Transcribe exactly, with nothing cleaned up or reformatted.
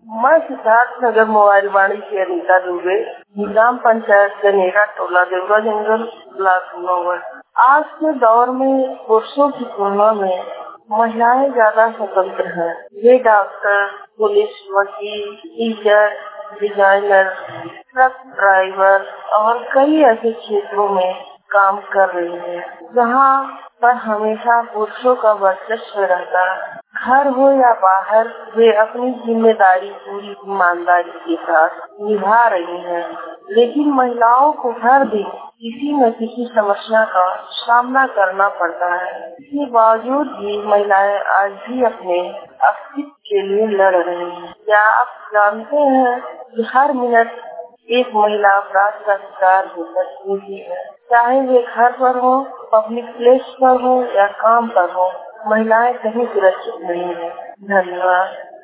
मैं सिद्धार्थ नगर मोबाइल वाणी की अनीता दुबे, ग्राम पंचायत गनेरा, टोला देवरा जंगल, ब्लॉक नौगढ़। आज के दौर में पुरुषों की तुलना में महिलाएं ज्यादा स्वतंत्र हैं। वे डॉक्टर, पुलिस, वकील, टीचर, डिजाइनर, ट्रक ड्राइवर और कई ऐसे क्षेत्रों में काम कर रही हैं, जहां पर हमेशा पुरुषों का वर्चस्व रहता है। घर हो या बाहर, वे अपनी जिम्मेदारी पूरी ईमानदारी के साथ निभा रही हैं। लेकिन महिलाओं को हर दिन किसी न किसी समस्या का सामना करना पड़ता है। इसके बावजूद भी महिलाएं आज भी अपने अस्तित्व के लिए लड़ रही हैं। क्या आप जानते हैं कि हर मिनट एक महिला अपराध का शिकार हो सकती है, चाहे वे घर पर हो, पब्लिक प्लेस पर हो या काम पर हो। महिलाएं कहीं सुरक्षित नहीं है। धन्यवाद।